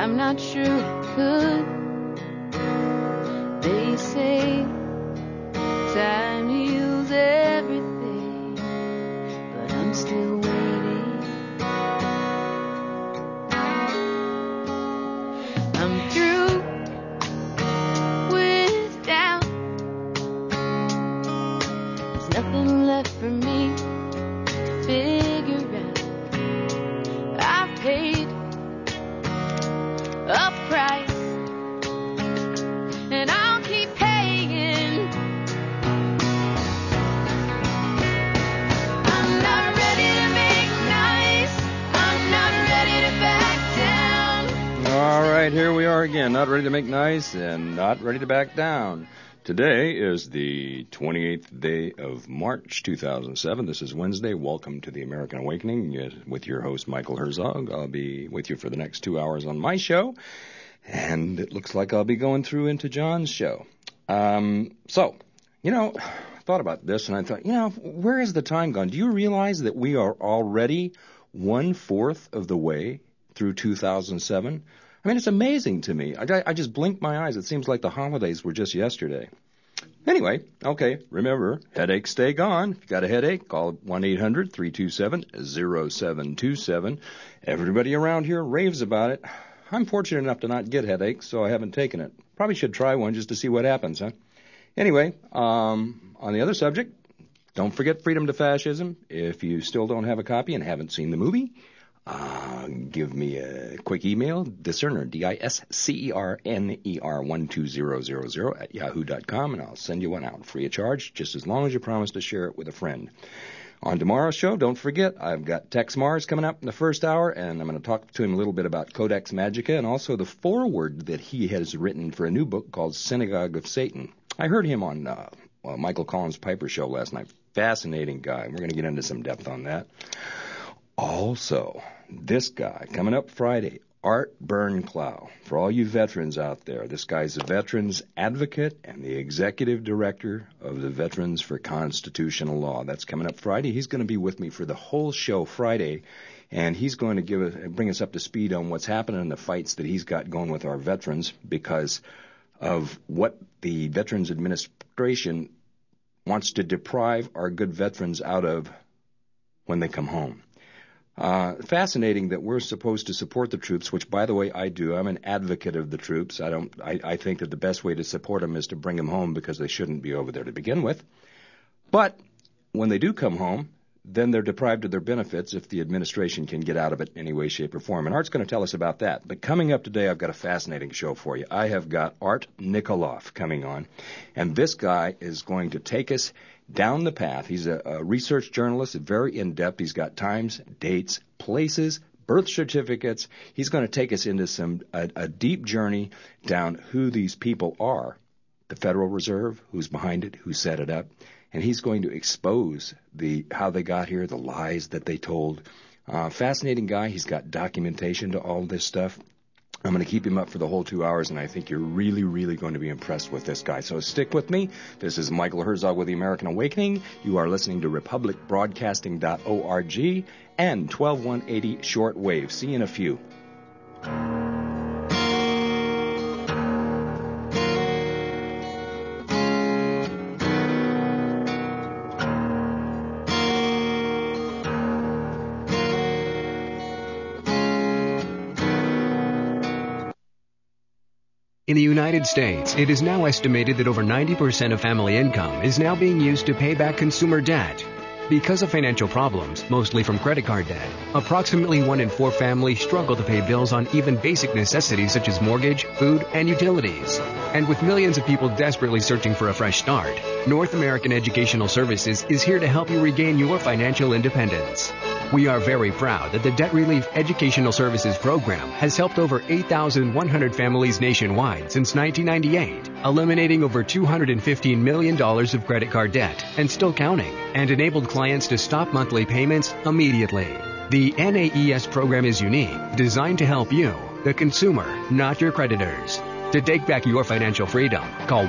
I'm not sure I could. They say time heals everything, but I'm still waiting. I'm through with doubt. There's nothing left for me to figure out. I've paid a price, and I'll keep paying. I'm not ready to make nice. I'm not ready to back down. All right, here we are again. Not ready to make nice and not ready to back down. Today is the 28th day of March 2007. This is Wednesday. Welcome to the American Awakening with your host, Michael Herzog. I'll be with you for the next 2 hours on my show, and it looks like I'll be going through into John's show. I thought about this, and I thought, where has the time gone? Do you realize that we are already 1/4 of the way through 2007? I mean, it's amazing to me. I just blinked my eyes. It seems like the holidays were just yesterday. Anyway, okay, remember, headaches stay gone. If you got a headache, call 1-800-327-0727. Everybody around here raves about it. I'm fortunate enough to not get headaches, so I haven't taken it. Probably should try one just to see what happens, huh? Anyway, on the other subject, don't forget Freedom to Fascism. If you still don't have a copy and haven't seen the movie, give me a quick email, discerner, DISCERNER 12000 at yahoo.com, and I'll send you one out free of charge, just as long as you promise to share it with a friend. On tomorrow's show, don't forget, I've got Tex Mars coming up in the first hour, and I'm going to talk to him a little bit about Codex Magica and also the foreword that he has written for a new book called Synagogue of Satan. I heard him on Michael Collins' Piper show last night. Fascinating guy. We're going to get into some depth on that. Also, this guy, coming up Friday, Art Bernklau. For all you veterans out there, this guy's a veterans advocate and the executive director of the Veterans for Constitutional Law. That's coming up Friday. He's going to be with me for the whole show Friday, and he's going to bring us up to speed on what's happening in the fights that he's got going with our veterans because of what the Veterans Administration wants to deprive our good veterans out of when they come home. Fascinating that we're supposed to support the troops, which, by the way, I do. I'm an advocate of the troops. I think that the best way to support them is to bring them home because they shouldn't be over there to begin with. But when they do come home, then they're deprived of their benefits if the administration can get out of it in any way, shape, or form. And Art's going to tell us about that. But coming up today, I've got a fascinating show for you. I have got Art Nikoloff coming on, and this guy is going to take us down the path. He's a research journalist, very in-depth. He's got times, dates, places, birth certificates. He's going to take us into a deep journey down who these people are, the Federal Reserve, who's behind it, who set it up, and he's going to expose how they got here, the lies that they told. Fascinating guy. He's got documentation to all this stuff. I'm going to keep him up for the whole 2 hours, and I think you're really, really going to be impressed with this guy. So stick with me. This is Michael Herzog with the American Awakening. You are listening to republicbroadcasting.org and 12180 shortwave. See you in a few. In the United States, it is now estimated that over 90% of family income is now being used to pay back consumer debt. Because of financial problems, mostly from credit card debt, approximately 1 in 4 families struggle to pay bills on even basic necessities such as mortgage, food, and utilities. And with millions of people desperately searching for a fresh start, North American Educational Services is here to help you regain your financial independence. We are very proud that the Debt Relief Educational Services Program has helped over 8,100 families nationwide since 1998, eliminating over $215 million of credit card debt and still counting, and enabled clients to stop monthly payments immediately. The NAES program is unique, designed to help you, the consumer, not your creditors. To take back your financial freedom, call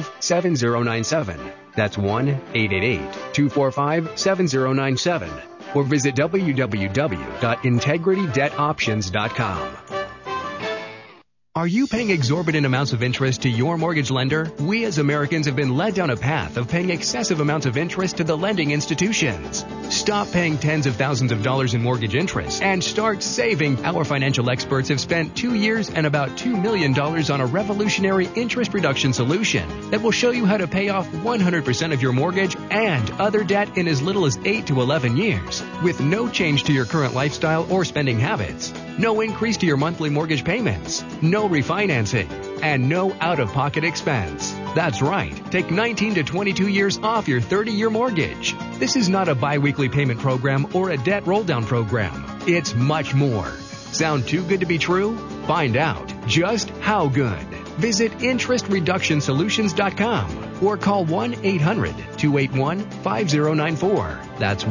1-888-245-7097. That's 1-888-245-7097. or visit www.integritydebtoptions.com. Are you paying exorbitant amounts of interest to your mortgage lender? We as Americans have been led down a path of paying excessive amounts of interest to the lending institutions. Stop paying tens of thousands of dollars in mortgage interest and start saving. Our financial experts have spent 2 years and about $2 million on a revolutionary interest reduction solution that will show you how to pay off 100% of your mortgage and other debt in as little as 8 to 11 years with no change to your current lifestyle or spending habits. No increase to your monthly mortgage payments. No refinancing. And no out-of-pocket expense. That's right. Take 19 to 22 years off your 30-year mortgage. This is not a bi-weekly payment program or a debt roll-down program. It's much more. Sound too good to be true? Find out just how good. Visit interestreductionsolutions.com or call 1-800-281-5094. That's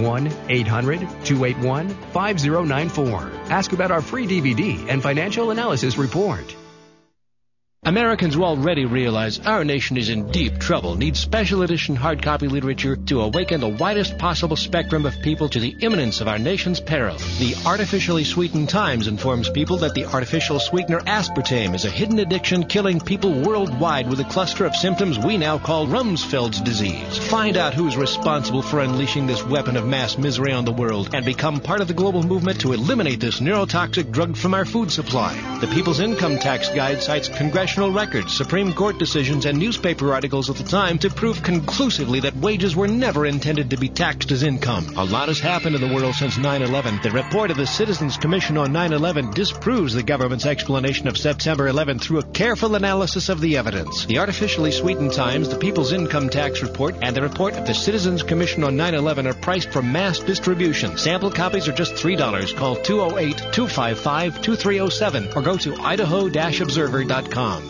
1-800-281-5094. Ask about our free DVD and financial analysis report. Americans will already realize our nation is in deep trouble, needs special edition hard copy literature to awaken the widest possible spectrum of people to the imminence of our nation's peril. The Artificially Sweetened Times informs people that the artificial sweetener aspartame is a hidden addiction killing people worldwide with a cluster of symptoms we now call Rumsfeld's disease. Find out who's responsible for unleashing this weapon of mass misery on the world and become part of the global movement to eliminate this neurotoxic drug from our food supply. The People's Income Tax Guide cites congressional records, Supreme Court decisions, and newspaper articles at the time to prove conclusively that wages were never intended to be taxed as income. A lot has happened in the world since 9/11. The report of the Citizens Commission on 9/11 disproves the government's explanation of September 11 through a careful analysis of the evidence. The Artificially Sweetened Times, the People's Income Tax Report, and the report of the Citizens Commission on 9/11 are priced for mass distribution. Sample copies are just $3. Call 208-255-2307 or go to idaho-observer.com.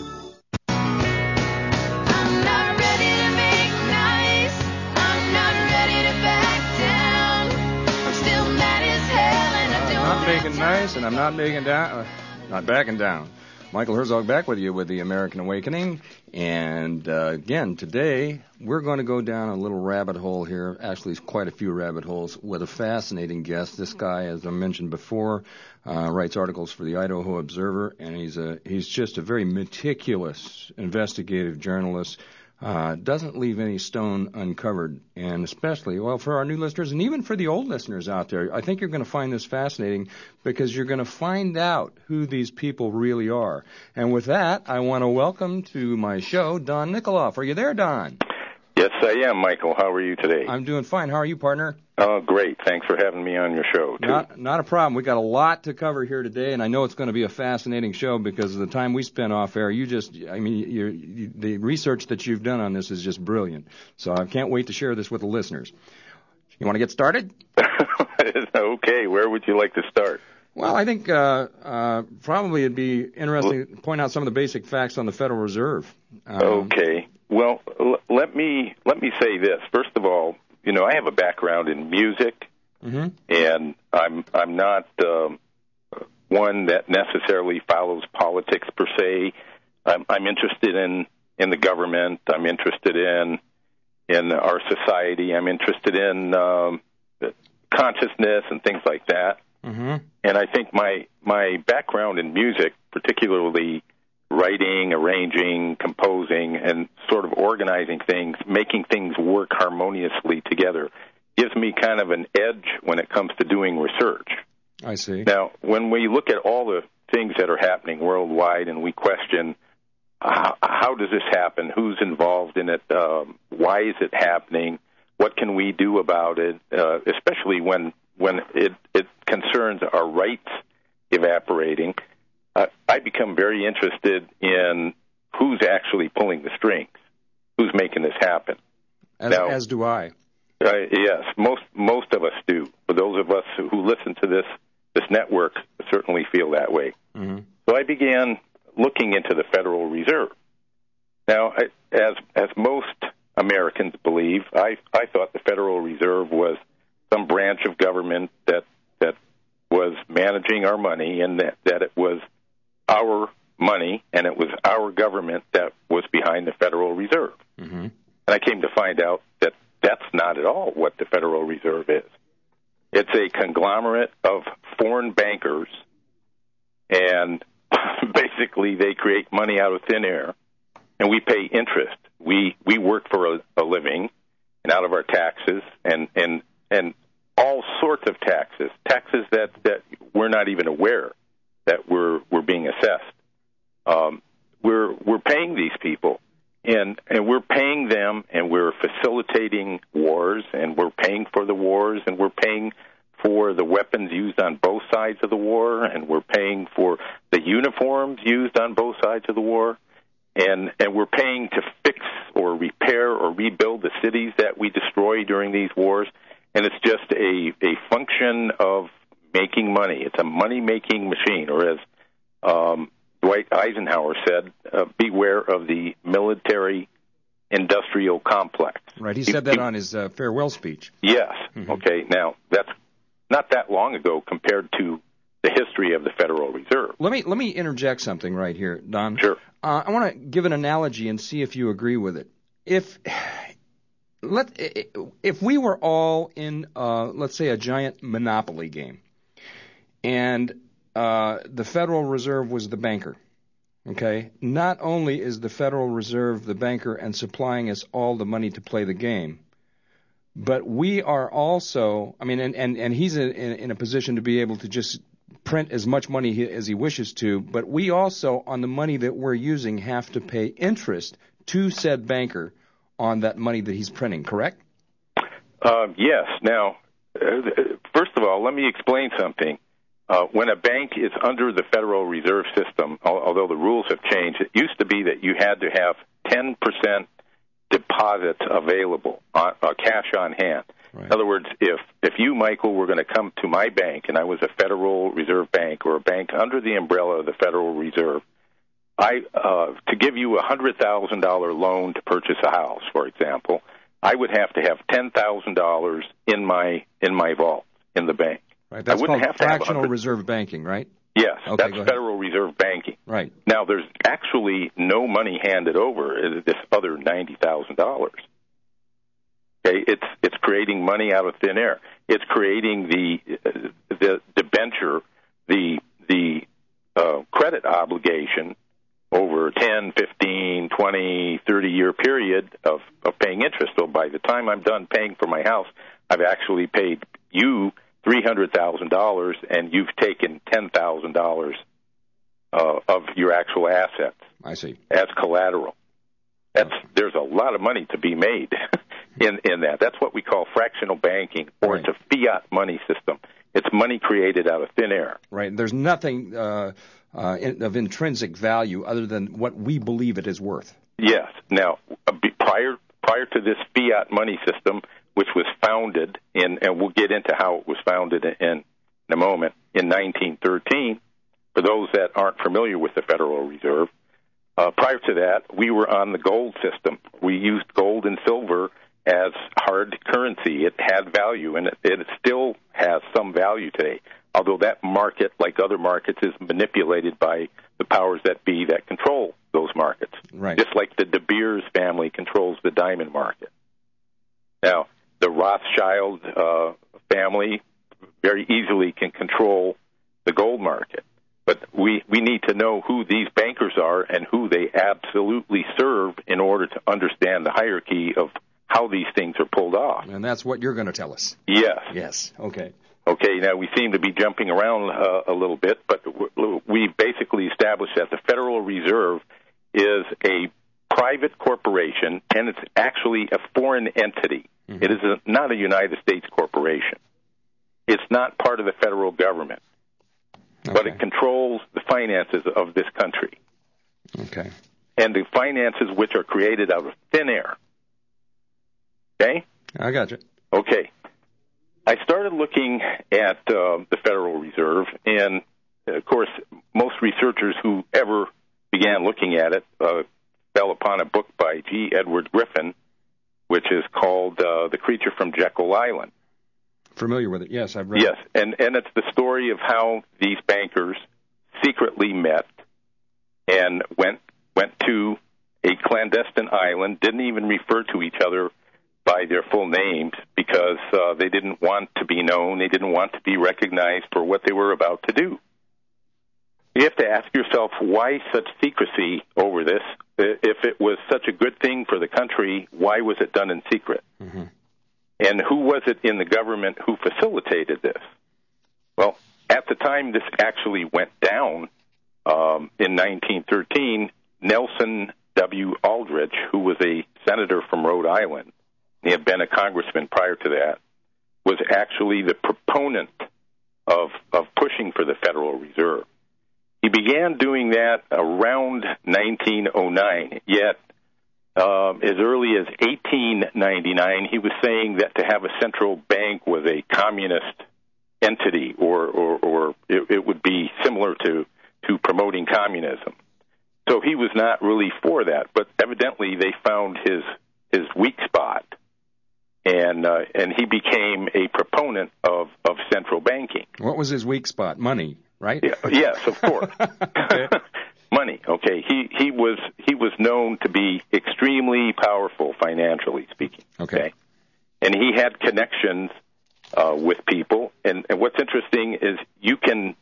Nice, and I'm not backing down. Michael Herzog back with you with the American Awakening, and again today we're going to go down a little rabbit hole here. Actually, it's quite a few rabbit holes with a fascinating guest. This guy, as I mentioned before, writes articles for the Idaho Observer, and he's just a very meticulous investigative journalist. Doesn't leave any stone uncovered, and especially, well, for our new listeners and even for the old listeners out there, I think you're going to find this fascinating because you're going to find out who these people really are. And with that, I want to welcome to my show Don Nikoloff. Are you there, Don? Yes, I am, Michael. How are you today? I'm doing fine. How are you, partner? Oh, great. Thanks for having me on your show, too. Not a problem. We got a lot to cover here today, and I know it's going to be a fascinating show because of the time we spent off air. The research that you've done on this is just brilliant. So I can't wait to share this with the listeners. You want to get started? Okay. Where would you like to start? Well, I think probably it'd be interesting to point out some of the basic facts on the Federal Reserve. Okay. Well, let me say this. First of all, I have a background in music, and I'm not one that necessarily follows politics per se. I'm interested in the government. I'm interested in our society. I'm interested in consciousness and things like that. And I think my background in music, particularly writing, arranging, composing, and sort of organizing things, making things work harmoniously together, gives me kind of an edge when it comes to doing research. I see. Now, when we look at all the things that are happening worldwide and we question how does this happen, who's involved in it, why is it happening, what can we do about it, especially when it concerns our rights evaporating, I become very interested in who's actually pulling the strings, who's making this happen. As do I. Yes, most of us do. For those of us who listen to this network, certainly feel that way. So I began looking into the Federal Reserve. Now, as most Americans believe, I thought the Federal Reserve was some branch of government that was managing our money, and that it was our money and it was our government that was behind the Federal Reserve. And I came to find out that that's not at all what the Federal Reserve is. It's a conglomerate of foreign bankers, and basically they create money out of thin air, and we pay interest. We work for a living, and out of our taxes, and all sorts of taxes that we're not even aware that we're being assessed. We're paying these people, and we're paying them, and we're facilitating wars, and we're paying for the wars, and we're paying for the weapons used on both sides of the war, and we're paying for the uniforms used on both sides of the war, and we're paying to fix or repair or rebuild the cities that we destroy during these wars, and it's just a function of making money. It's a money-making machine, or as Dwight Eisenhower said, beware of the military-industrial complex. Right, he said that on his farewell speech. Yes. Mm-hmm. Okay, now that's not that long ago compared to the history of the Federal Reserve. Let me interject something right here, Don. Sure. I want to give an analogy and see if you agree with it. If we were all in, let's say, a giant Monopoly game, and the Federal Reserve was the banker, okay? Not only is the Federal Reserve the banker and supplying us all the money to play the game, but we are also, I mean, and he's in a position to be able to just print as much money as he wishes to, but we also, on the money that we're using, have to pay interest to said banker on that money that he's printing, correct? Yes. Now, first of all, let me explain something. When a bank is under the Federal Reserve System, although the rules have changed, it used to be that you had to have 10% deposits available, cash on hand. Right. In other words, if you, Michael, were going to come to my bank, and I was a Federal Reserve Bank or a bank under the umbrella of the Federal Reserve, to give you a $100,000 loan to purchase a house, for example, I would have to have $10,000 in my vault in the bank. Right. That's called fractional reserve banking, right? Yes, okay, that's Federal Reserve Banking. Right. Now, there's actually no money handed over, this other $90,000. Okay, it's creating money out of thin air. It's creating the debenture, the credit obligation over 10, 15, 20, 30-year period of paying interest. So by the time I'm done paying for my house, I've actually paid you $300,000, and you've taken $10,000 of your actual assets. I see. As collateral. There's a lot of money to be made in that. That's what we call fractional banking, or right. It's a fiat money system. It's money created out of thin air. Right. There's nothing of intrinsic value other than what we believe it is worth. Yes. Now, prior to this fiat money system, which was founded in, and we'll get into how it was founded in a moment, in 1913, for those that aren't familiar with the Federal Reserve, prior to that, we were on the gold system. We used gold and silver as hard currency. It had value, and it still has some value today, although that market, like other markets, is manipulated by the powers that be that control those markets. Right. Just like the De Beers family controls the diamond market. Now, the Rothschild family very easily can control the gold market. But we need to know who these bankers are and who they absolutely serve in order to understand the hierarchy of how these things are pulled off. And that's what you're going to tell us. Yes. Yes. Okay. Okay, now we seem to be jumping around a little bit, but we basically established that the Federal Reserve is a private corporation, and it's actually a foreign entity. Mm-hmm. It is not a United States corporation. It's not part of the federal government. Okay. But it controls the finances of this country. Okay. And the finances which are created out of thin air. Okay? I got you. Okay. I started looking at the Federal Reserve, and, of course, most researchers who ever began looking at it fell upon a book by G. Edward Griffin, which is called The Creature from Jekyll Island. Familiar with it? Yes, I've read it. Yes, and it's the story of how these bankers secretly met and went to a clandestine island, didn't even refer to each other by their full names because they didn't want to be known. They didn't want to be recognized for what they were about to do. You have to ask yourself, why such secrecy over this? If it was such a good thing for the country, why was it done in secret? Mm-hmm. And who was it in the government who facilitated this? Well, at the time this actually went down in 1913, Nelson W. Aldrich, who was a senator from Rhode Island, he had been a congressman prior to that, was actually the proponent of pushing for the Federal Reserve. He began doing that around 1909, yet as early as 1899, he was saying that to have a central bank was a communist entity, or it would be similar to promoting communism. So he was not really for that, but evidently they found his weak spot, and he became a proponent of central banking. What was his weak spot? Money, right? Yeah, yes, of course. Okay. Money. Okay. He was known to be extremely powerful financially speaking. Okay. And he had connections with people. And what's interesting is you can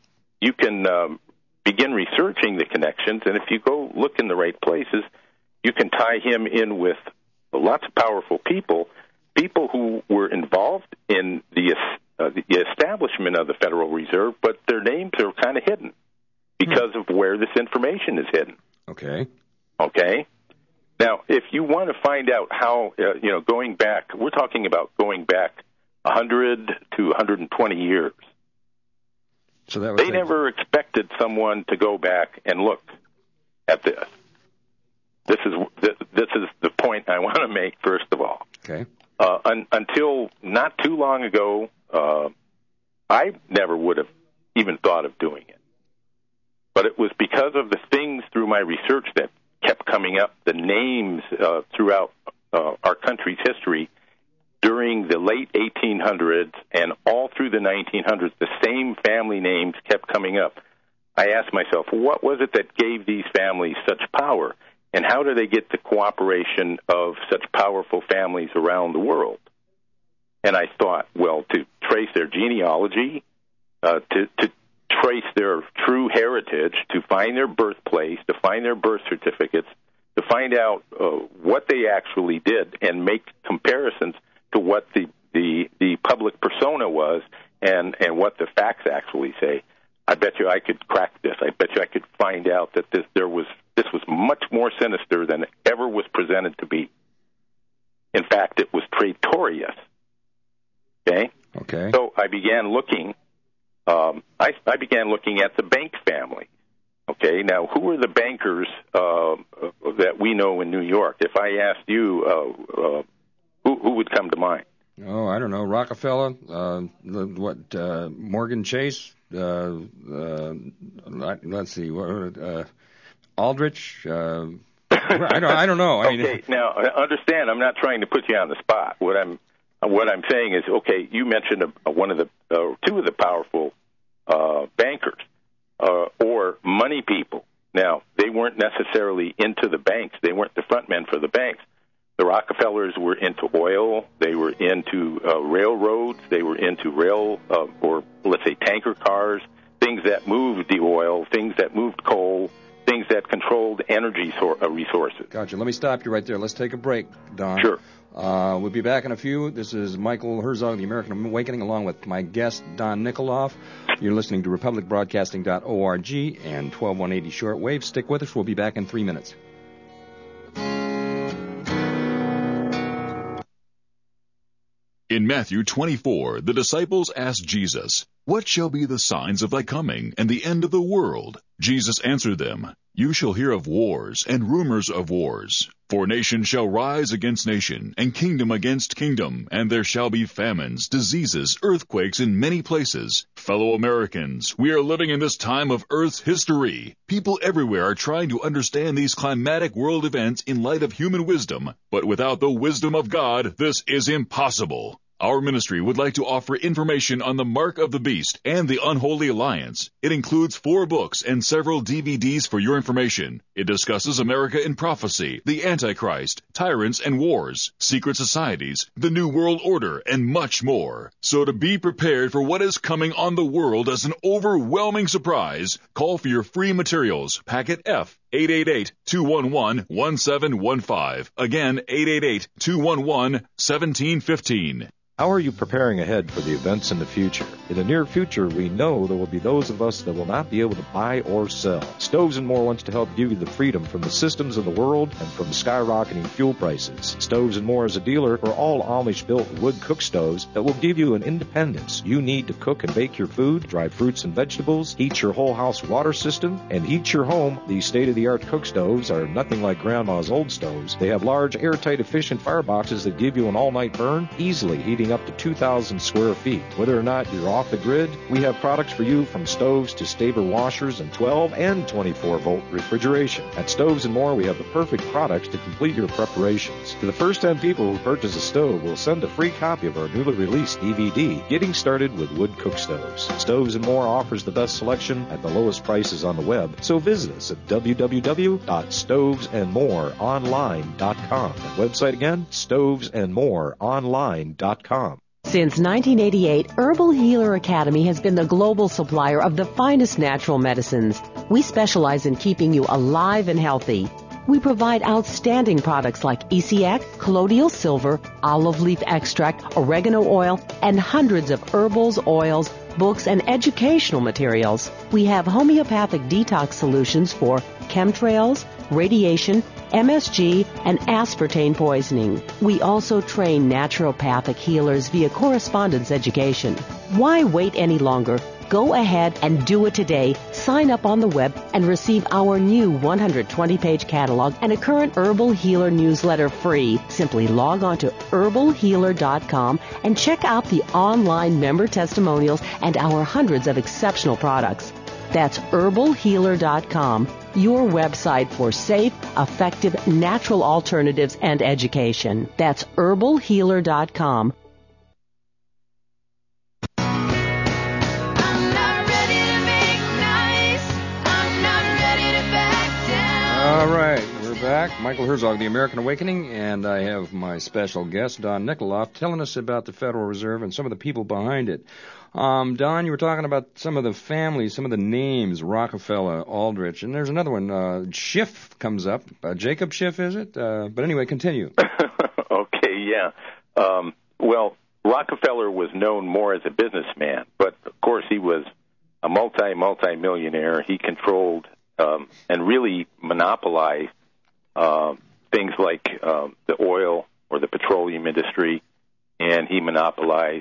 begin researching the connections, and if you go look in the right places, you can tie him in with lots of powerful people who were involved in the establishment of the Federal Reserve, but their names are kind of hidden because of where this information is hidden. Okay. Okay? Now, if you want to find out how, going back, we're talking about going back 100 to 120 years. So that was they never expected someone to go back and look at this. This is the point I want to make, first of all. Okay. Until not too long ago, I never would have even thought of doing it. But it was because of the things through my research that kept coming up, the names throughout our country's history during the late 1800s and all through the 1900s, the same family names kept coming up. I asked myself, what was it that gave these families such power? And how do they get the cooperation of such powerful families around the world? And I thought, well, to trace their genealogy, to trace their true heritage, to find their birthplace, to find their birth certificates, to find out what they actually did and make comparisons to what the public persona was and what the facts actually say. I bet you I could crack this. I bet you I could find out that this was much more sinister than it ever was presented to be. In fact, it was traitorous. Okay? Okay. So I began looking. I began looking at the Bank family. Okay. Now, who are the bankers that we know in New York? If I asked you, who would come to mind? Oh, I don't know. Rockefeller. Morgan Chase. Let's see. Aldrich. I don't know. Okay. Now, understand, I'm not trying to put you on the spot. What I'm saying is, okay, you mentioned two of the powerful bankers or money people. Now, they weren't necessarily into the banks. They weren't the front men for the banks. The Rockefellers were into oil. They were into railroads. They were into or let's say tanker cars, things that moved the oil, things that moved coal, things that controlled energy resources. Gotcha. Let me stop you right there. Let's take a break, Don. Sure. We'll be back in a few. This is Michael Herzog, the American Awakening, along with my guest, Don Nikoloff. You're listening to republicbroadcasting.org and 12180 shortwave. Stick with us. We'll be back in 3 minutes. In Matthew 24, the disciples asked Jesus, "What shall be the signs of thy coming and the end of the world?" Jesus answered them, "You shall hear of wars and rumors of wars. For nation shall rise against nation, and kingdom against kingdom, and there shall be famines, diseases, earthquakes in many places. Fellow Americans, we are living in this time of Earth's history. People everywhere are trying to understand these climatic world events in light of human wisdom, but without the wisdom of God, this is impossible. Our ministry would like to offer information on the Mark of the Beast and the Unholy Alliance. It includes 4 books and several DVDs for your information. It discusses America in prophecy, the Antichrist, tyrants and wars, secret societies, the New World Order, and much more. So to be prepared for what is coming on the world as an overwhelming surprise, call for your free materials, packet F, 888-211-1715. Again, 888-211-1715. How are you preparing ahead for the events in the future? In the near future, we know there will be those of us that will not be able to buy or sell. Stoves and More wants to help give you the freedom from the systems of the world and from skyrocketing fuel prices. Stoves and More is a dealer for all Amish-built wood cook stoves that will give you an independence you need to cook and bake your food, dry fruits and vegetables, heat your whole house water system, and heat your home. These state-of-the-art cook stoves are nothing like Grandma's old stoves. They have large, airtight, efficient fireboxes that give you an all-night burn, easily heating up to 2,000 square feet. Whether or not you're off the grid, we have products for you from stoves to Staber washers and 12 and 24-volt refrigeration. At Stoves and More, we have the perfect products to complete your preparations. To the first 10 people who purchase a stove, we'll send a free copy of our newly released DVD, Getting Started with Wood Cook Stoves. Stoves and More offers the best selection at the lowest prices on the web, so visit us at www.stovesandmoreonline.com. That website again, stovesandmoreonline.com. Since 1988, Herbal Healer Academy has been the global supplier of the finest natural medicines. We specialize in keeping you alive and healthy. We provide outstanding products like ECX, colloidal silver, olive leaf extract, oregano oil, and hundreds of herbals, oils, books, and educational materials. We have homeopathic detox solutions for chemtrails, radiation, MSG, and aspartame poisoning. We also train naturopathic healers via correspondence education. Why wait any longer? Go ahead and do it today. Sign up on the web and receive our new 120-page catalog and a current Herbal Healer newsletter free. Simply log on to herbalhealer.com and check out the online member testimonials and our hundreds of exceptional products. That's herbalhealer.com, your website for safe, effective, natural alternatives and education. That's herbalhealer.com. I'm not ready to make nice. I'm not ready to back down. All right, we're back. Michael Herzog, The American Awakening, and I have my special guest, Don Nikoloff, telling us about the Federal Reserve and some of the people behind it. Don, you were talking about some of the families, some of the names, Rockefeller, Aldrich, and there's another one, Schiff comes up. Jacob Schiff, is it? But anyway, continue. Okay, yeah. Well, Rockefeller was known more as a businessman, but of course he was a multi-millionaire. He controlled and really monopolized things like the oil or the petroleum industry, and he monopolized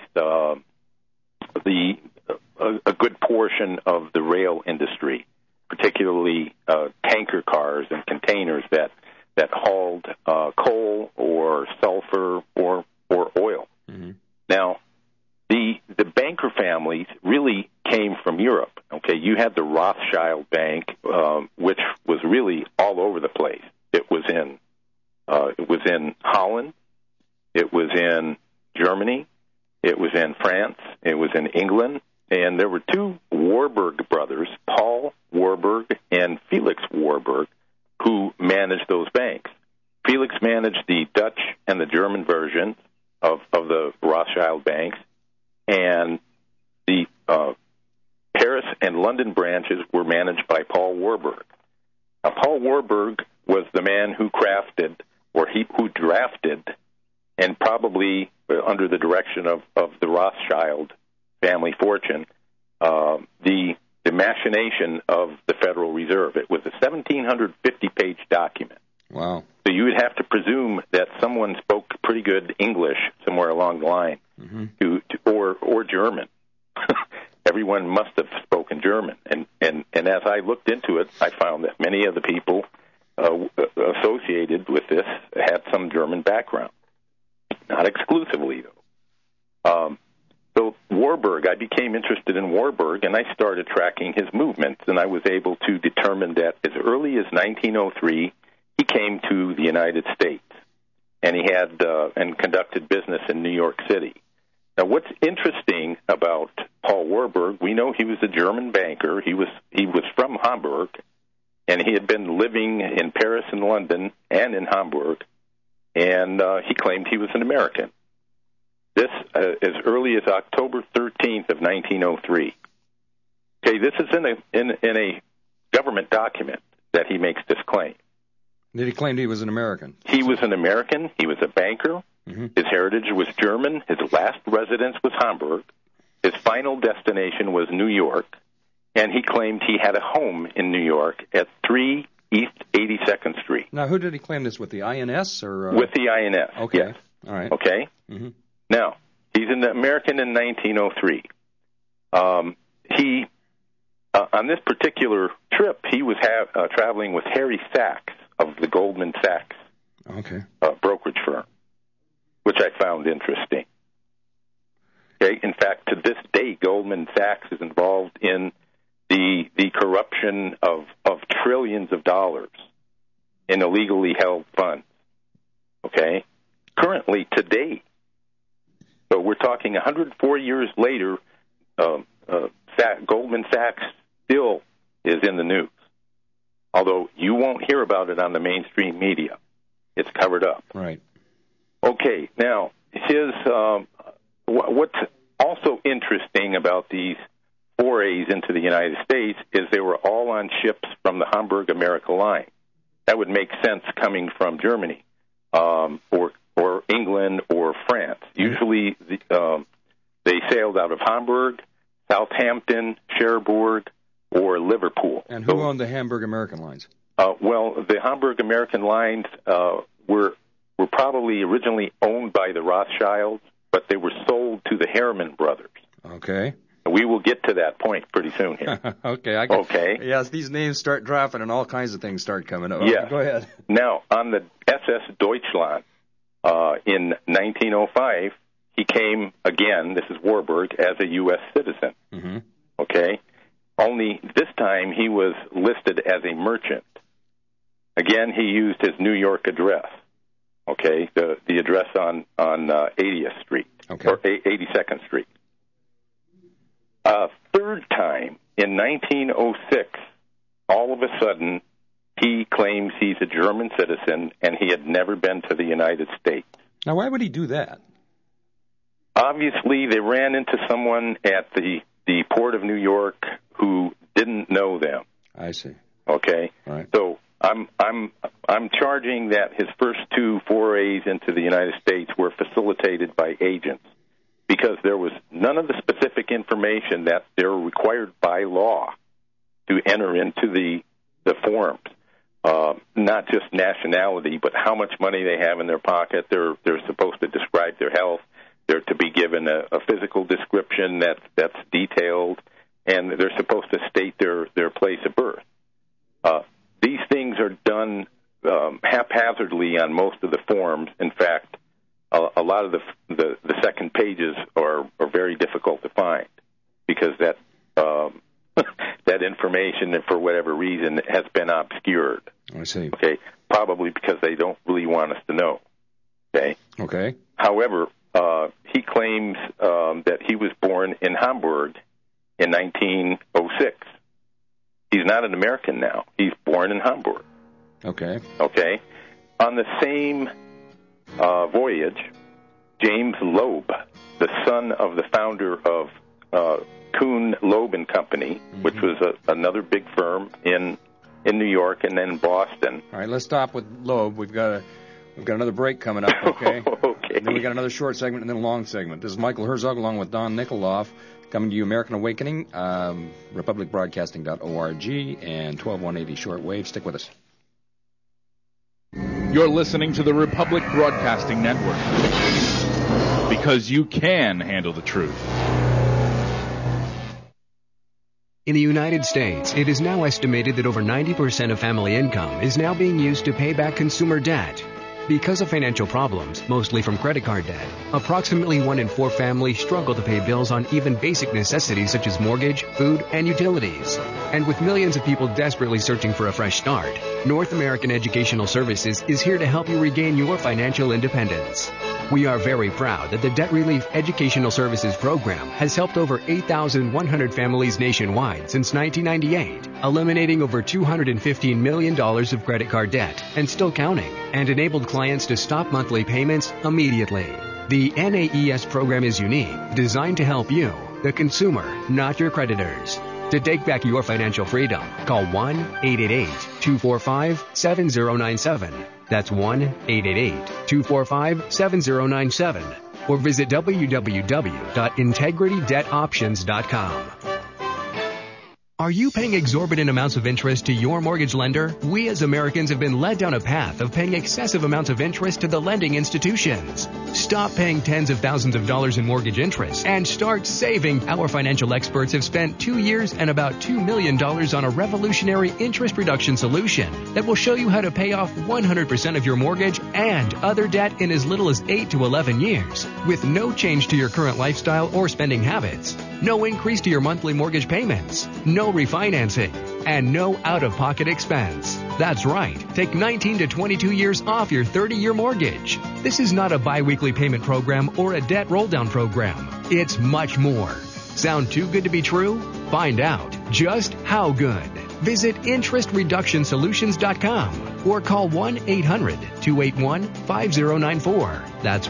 a good portion of the rail industry, particularly tanker cars and containers that hauled coal or sulfur or oil. Mm-hmm. Now, the banker families really came from Europe. Okay, you had the Rothschild Bank, which was really all over the place. It was in Holland, it was in Germany, it was in France, it was in England, and there were two Warburg brothers, Paul Warburg and Felix Warburg, who managed those banks. Felix managed the Dutch and the German version of the Rothschild banks, and the Paris and London branches were managed by Paul Warburg. Now, Paul Warburg was the man who crafted, or who drafted, and probably under the direction of the Rothschild family fortune, the machination of the Federal Reserve. It was a 1,750-page document. Wow. So you would have to presume that someone spoke pretty good English somewhere along the line, or German. Everyone must have spoken German. And as I looked into it, I found that many of the people associated with this had some German background. Not exclusively, though. So Warburg, I became interested in Warburg, and I started tracking his movements, and I was able to determine that as early as 1903, he came to the United States, and he had and conducted business in New York City. Now, what's interesting about Paul Warburg, we know he was a German banker. He was from Hamburg, and he had been living in Paris and London and in Hamburg, and he claimed he was an American. This as early as October 13th of 1903. Okay, this is in a government document that he makes this claim. Did he claim he was an American? He was an American. He was a banker. Mm-hmm. His heritage was German. His last residence was Hamburg. His final destination was New York. And he claimed he had a home in New York at 3 East 82nd Street. Now, who did he claim this with, the INS? Or With the INS, okay. Yes. All right. Okay? Mm-hmm. Now, he's an American in 1903. On this particular trip, he was traveling with Harry Sachs of the Goldman Sachs brokerage firm, which I found interesting. Okay, in fact, to this day, Goldman Sachs is involved in the corruption of trillions of dollars in illegally held funds. Okay, currently today, so we're talking 104 years later, Goldman Sachs still is in the news, although you won't hear about it on the mainstream media. It's covered up. Right. Okay, now, what's also interesting about these forays into the United States is they were all on ships from the Hamburg America line. That would make sense coming from Germany or England or France. Usually they sailed out of Hamburg, Southampton, Cherbourg, or Liverpool. And who owned the Hamburg American lines? Well, the Hamburg American lines were probably originally owned by the Rothschilds, but they were sold to the Harriman brothers. Okay. We will get to that point pretty soon here. Okay. Okay. Yes, these names start dropping and all kinds of things start coming up. Yeah. Okay, go ahead. Now, on the SS Deutschland in 1905, he came again, this is Warburg, as a U.S. citizen. Mm-hmm. Okay? Only this time he was listed as a merchant. Again, he used his New York address. Okay, the address on 80th Street, or 82nd Street. Third time, in 1906, all of a sudden, he claims he's a German citizen, and he had never been to the United States. Now, why would he do that? Obviously, they ran into someone at the Port of New York who didn't know them. I see. Okay? All right. So I'm charging that his first two forays into the United States were facilitated by agents because there was none of the specific information that they're required by law to enter into the forms. Not just nationality, but how much money they have in their pocket. They're supposed to describe their health. They're to be given a physical description that's detailed, and they're supposed to state their place of birth. These things are done haphazardly on most of the forms. In fact, a lot of the second pages are very difficult to find because that that information, for whatever reason, has been obscured. I see. Okay, probably because they don't really want us to know. Okay. Okay. However, he claims that he was born in Hamburg in 1906. He's not an American now. He's born in Hamburg. Okay. Okay. On the same voyage, James Loeb, the son of the founder of Kuhn, Loeb and Company, which was another big firm in New York and then Boston. All right, let's stop with Loeb. We've got another break coming up, okay? Okay. And then we got another short segment and then a long segment. This is Michael Herzog along with Don Nikoloff coming to you, American Awakening, republicbroadcasting.org and 12180 shortwave. Stick with us. You're listening to the Republic Broadcasting Network because you can handle the truth. In the United States, it is now estimated that over 90% of family income is now being used to pay back consumer debt. Because of financial problems, mostly from credit card debt, approximately 1 in 4 families struggle to pay bills on even basic necessities such as mortgage, food, and utilities. And with millions of people desperately searching for a fresh start, North American Educational Services is here to help you regain your financial independence. We are very proud that the Debt Relief Educational Services Program has helped over 8,100 families nationwide since 1998, eliminating over $215 million of credit card debt and still counting, and enabled clients to stop monthly payments immediately. The NAES program is unique, designed to help you, the consumer, not your creditors. To take back your financial freedom, call 1-888-245-7097. That's 1-888-245-7097. Or visit www.integritydebtoptions.com. Are you paying exorbitant amounts of interest to your mortgage lender? We as Americans have been led down a path of paying excessive amounts of interest to the lending institutions. Stop paying tens of thousands of dollars in mortgage interest and start saving. Our financial experts have spent 2 years and about $2 million on a revolutionary interest reduction solution that will show you how to pay off 100% of your mortgage and other debt in as little as 8 to 11 years with no change to your current lifestyle or spending habits. No increase to your monthly mortgage payments, no refinancing, and no out-of-pocket expense. That's right. Take 19 to 22 years off your 30-year mortgage. This is not a bi-weekly payment program or a debt roll-down program. It's much more. Sound too good to be true? Find out just how good. Visit interestreductionsolutions.com or call 1-800-281-5094. That's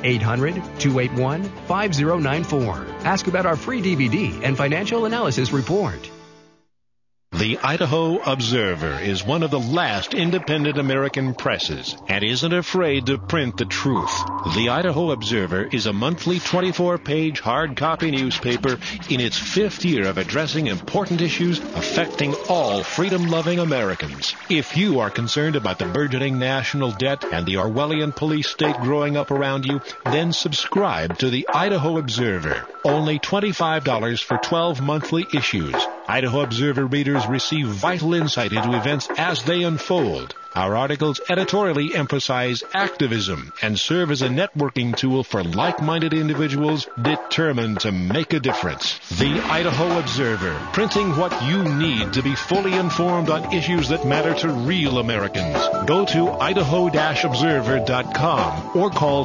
1-800-281-5094. Ask about our free DVD and financial analysis report. The Idaho Observer is one of the last independent American presses and isn't afraid to print the truth. The Idaho Observer is a monthly 24-page hard copy newspaper in its 5th year of addressing important issues affecting all freedom-loving Americans. If you are concerned about the burgeoning national debt and the Orwellian police state growing up around you, then subscribe to the Idaho Observer. Only $25 for 12 monthly issues. Idaho Observer readers receive vital insight into events as they unfold. Our articles editorially emphasize activism and serve as a networking tool for like-minded individuals determined to make a difference. The Idaho Observer, printing what you need to be fully informed on issues that matter to real Americans. Go to idaho-observer.com or call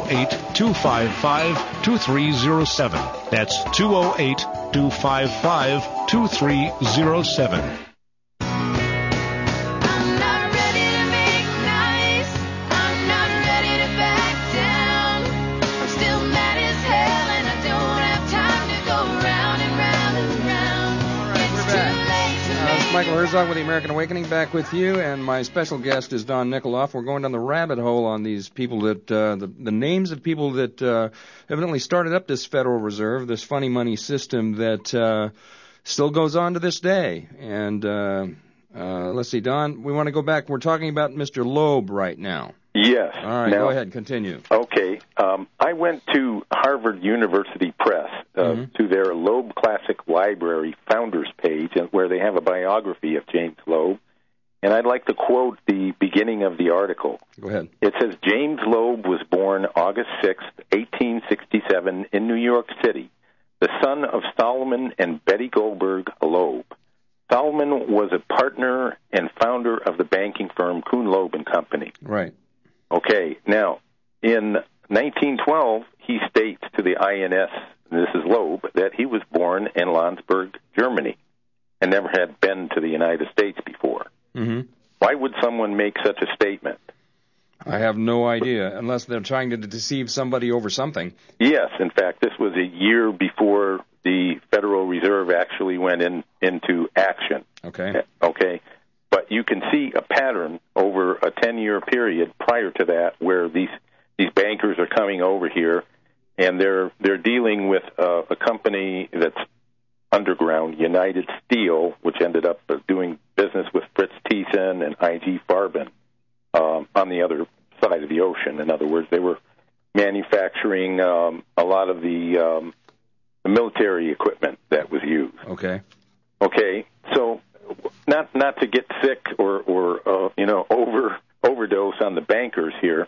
208-255-2307. That's 208-255-2307. Michael Herzog with the American Awakening, back with you, and my special guest is Don Nikoloff. We're going down the rabbit hole on these people that, the names of people that evidently started up this Federal Reserve, this funny money system that still goes on to this day. And let's see, Don, we want to go back. We're talking about Mr. Loeb right now. Yes. All right, go ahead, continue. Okay. I went to Harvard University Press, to their Loeb Classic Library Founders page, where they have a biography of James Loeb. And I'd like to quote the beginning of the article. Go ahead. It says, James Loeb was born August 6, 1867, in New York City, the son of Solomon and Betty Goldberg Loeb. Solomon was a partner and founder of the banking firm Kuhn Loeb and Company. Right. Okay, now, in 1912, he states to the INS, this is Loeb, that he was born in Landsberg, Germany, and never had been to the United States before. Mm-hmm. Why would someone make such a statement? I have no idea, unless they're trying to deceive somebody over something. Yes, in fact, this was a year before the Federal Reserve actually went into action. Okay. Okay. But you can see a pattern over a 10-year period prior to that where these bankers are coming over here, and they're dealing with a company that's underground, United Steel, which ended up doing business with Fritz Thyssen and I.G. Farben on the other side of the ocean. In other words, they were manufacturing a lot of the military equipment that was used. Okay. Okay, so not to get sick or overdose on the bankers here.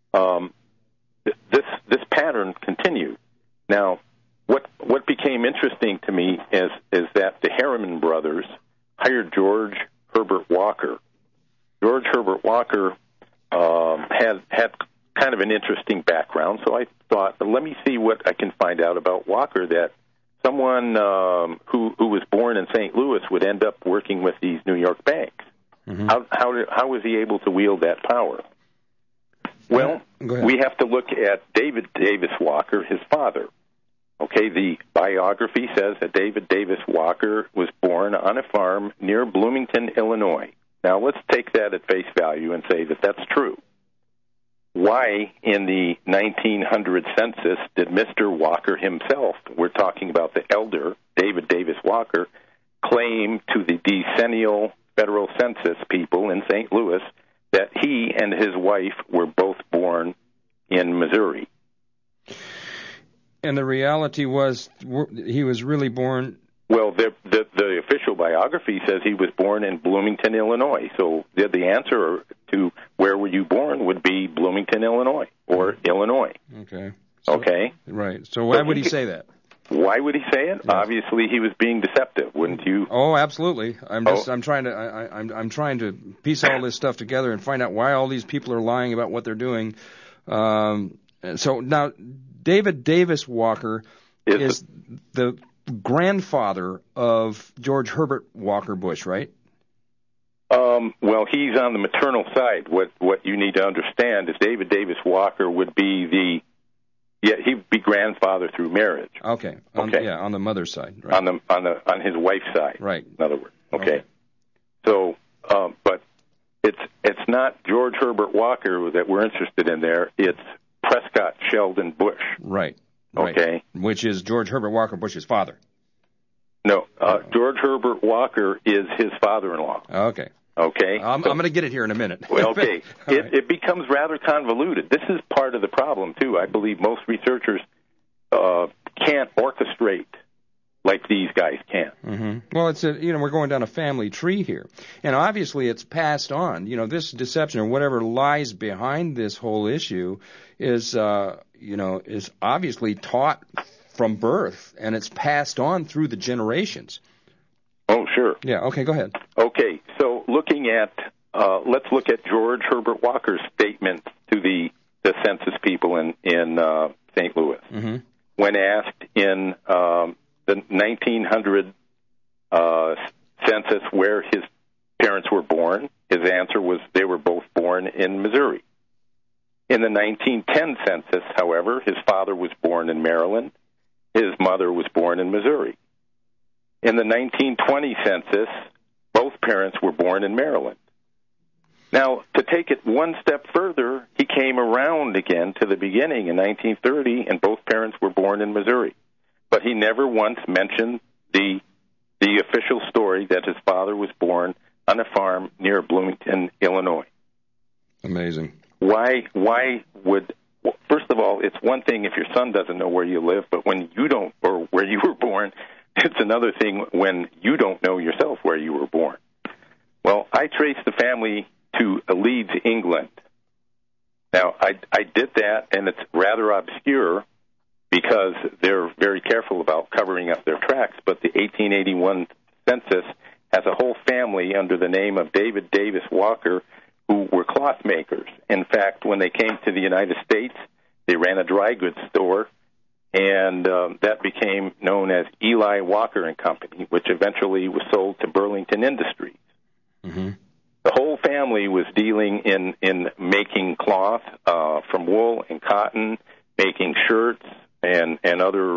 This pattern continued. Now, what became interesting to me is that the Harriman brothers hired George Herbert Walker. George Herbert Walker had kind of an interesting background, so I thought, let me see what I can find out about Walker, that someone who was born in St. Louis would end up working with these New York banks. Mm-hmm. How was he able to wield that power? Well, we have to look at David Davis Walker, his father. Okay, the biography says that David Davis Walker was born on a farm near Bloomington, Illinois. Now, let's take that at face value and say that that's true. Why, in the 1900 census, did Mr. Walker himself, we're talking about the elder, David Davis Walker, claim to the decennial federal census people in St. Louis that he and his wife were both born in Missouri? And the reality was he was really born... Well, the official biography says he was born in Bloomington, Illinois. So the answer to where were you born would be Bloomington, Illinois, or Illinois. Okay. Okay. Right. So why would he say that? Why would he say it? Yes. Obviously, he was being deceptive, wouldn't you? Oh, absolutely. I'm trying to piece all this stuff together and find out why all these people are lying about what they're doing. So now, David Davis Walker is the grandfather of George Herbert Walker Bush, right? Well, he's on the maternal side. What you need to understand is David Davis Walker would be he'd be grandfather through marriage. Okay. On the mother's side. Right. On his wife's side. Right. In other words. Okay. So, but it's not George Herbert Walker that we're interested in there. It's Prescott Sheldon Bush. Right. Okay. Which is George Herbert Walker Bush's father. No, George Herbert Walker is his father-in-law. Okay. Okay. I'm going to get it here in a minute. Well, okay. It becomes rather convoluted. This is part of the problem, too. I believe most researchers can't orchestrate like these guys can. Mm-hmm. Well, we're going down a family tree here. And obviously it's passed on. This deception or whatever lies behind this whole issue is obviously taught from birth, and it's passed on through the generations. Oh, sure. Yeah, okay, go ahead. Okay, so let's look at George Herbert Walker's statement to the census people in St. Louis. Mm-hmm. When asked in the 1900 census where his parents were born, his answer was they were both born in Missouri. In the 1910 census, however, his father was born in Maryland. His mother was born in Missouri. In the 1920 census, both parents were born in Maryland. Now, to take it one step further, he came around again to the beginning in 1930, and both parents were born in Missouri. But he never once mentioned the official story that his father was born on a farm near Bloomington, Illinois. Amazing. Why would... First of all, it's one thing if your son doesn't know where you live, but when you don't, or where you were born, it's another thing when you don't know yourself where you were born. Well, I traced the family to Leeds, England. Now, I did that, and it's rather obscure because they're very careful about covering up their tracks, but the 1881 census has a whole family under the name of David Davis Walker who were cloth makers. In fact, when they came to the United States, they ran a dry goods store, and that became known as Eli Walker and Company, which eventually was sold to Burlington Industries. Mm-hmm. The whole family was dealing in making cloth from wool and cotton, making shirts and other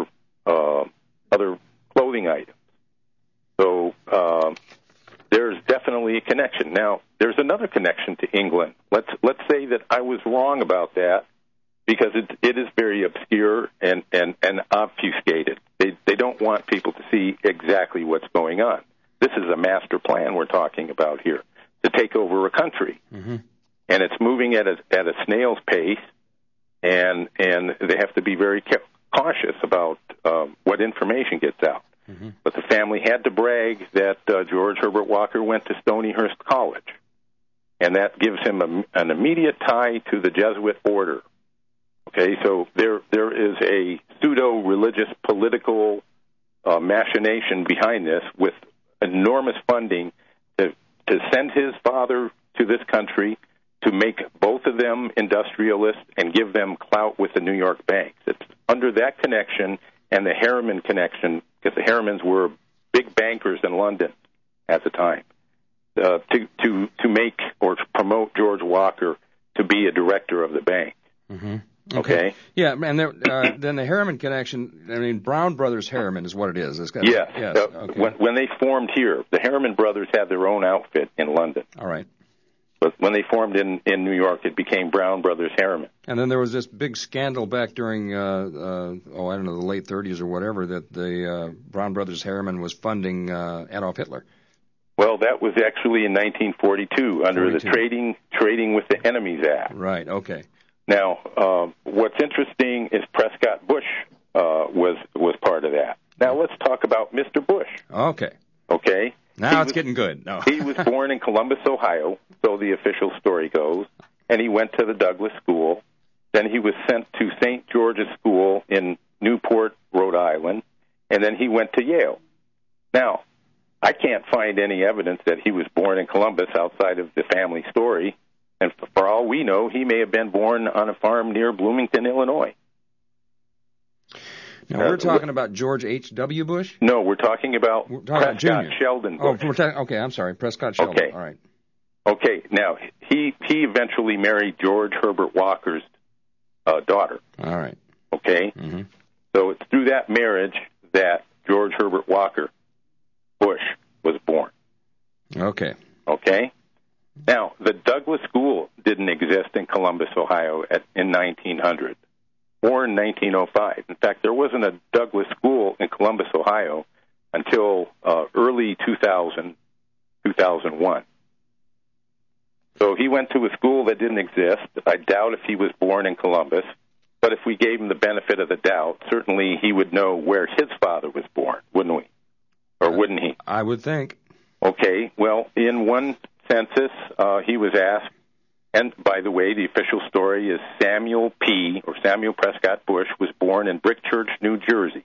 clothing items. So there's definitely a connection. Now, there's another connection to England. Let's say that I was wrong about that because it is very obscure and obfuscated. They don't want people to see exactly what's going on. This is a master plan we're talking about here to take over a country. Mm-hmm. And it's moving at a snail's pace, and they have to be very cautious about what information gets out. Mm-hmm. But the family had to brag that George Herbert Walker went to Stonyhurst College, and that gives him an immediate tie to the Jesuit order. Okay, so there is a pseudo-religious political machination behind this with enormous funding to send his father to this country to make both of give them industrialists and give them clout with the New York banks. It's under that connection and the Harriman connection, because the Harrimans were big bankers in London at the time, to make or to promote George Walker to be a director of the bank. Mm-hmm. Okay. Yeah, and then the Harriman connection. I mean, Brown Brothers Harriman is what it is. Yes. Okay. When they formed here, the Harriman brothers had their own outfit in London. All right. But when they formed in New York, it became Brown Brothers Harriman. And then there was this big scandal back during, I don't know, the late 30s or whatever, that the Brown Brothers Harriman was funding Adolf Hitler. Well, that was actually in 1942 under the Trading with the Enemies Act. Right. Okay. Now, what's interesting is Prescott Bush was part of that. Now let's talk about Mr. Bush. Okay. Okay. Now it's getting good. No. He was born in Columbus, Ohio, so the official story goes, and he went to the Douglas School. Then he was sent to St. George's School in Newport, Rhode Island, and then he went to Yale. Now, I can't find any evidence that he was born in Columbus outside of the family story, and for all we know, he may have been born on a farm near Bloomington, Illinois. Now, we're talking about George H.W. Bush? No, we're talking about Prescott Junior. Sheldon Bush. Okay, I'm sorry, Prescott Sheldon. Okay. All right. Okay, now, he eventually married George Herbert Walker's daughter. All right. Okay? Mm-hmm. So it's through that marriage that George Herbert Walker Bush was born. Okay. Okay? Now, the Douglas School didn't exist in Columbus, Ohio in 1900 or in 1905. In fact, there wasn't a Douglas School in Columbus, Ohio until early 2001. So he went to a school that didn't exist. I doubt if he was born in Columbus, but if we gave him the benefit of the doubt, certainly he would know where his father was born, wouldn't we? Or wouldn't he? I would think. Okay, well, in one census, he was asked, and by the way, the official story is Samuel Prescott Bush was born in Brickchurch, New Jersey.